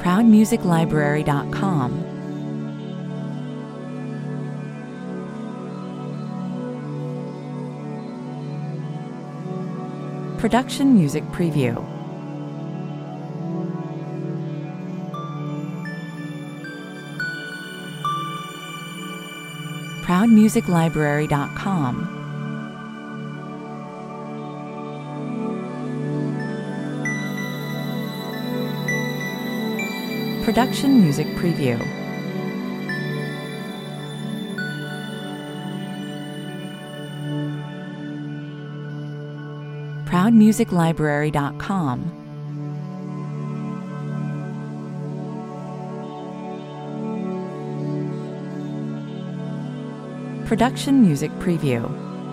ProudMusicLibrary.com. Production Music Preview. ProudMusicLibrary.com. Production Music Preview. ProudMusicLibrary.com. Production Music Preview.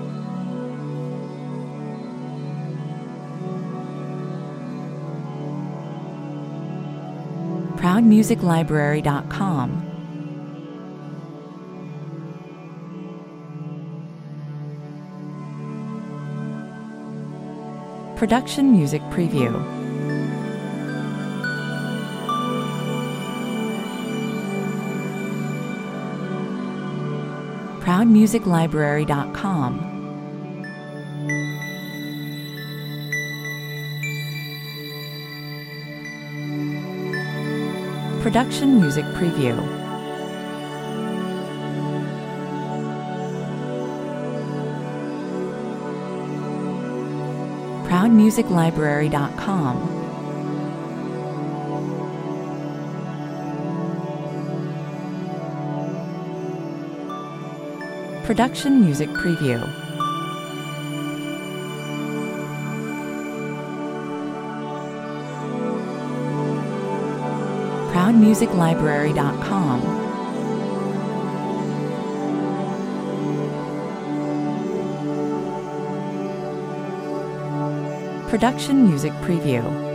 ProudMusicLibrary.com. Production Music Preview. ProudMusicLibrary.com. Production Music Preview. ProudMusicLibrary.com. Production Music Preview. ProudMusicLibrary.com. Production Music Preview.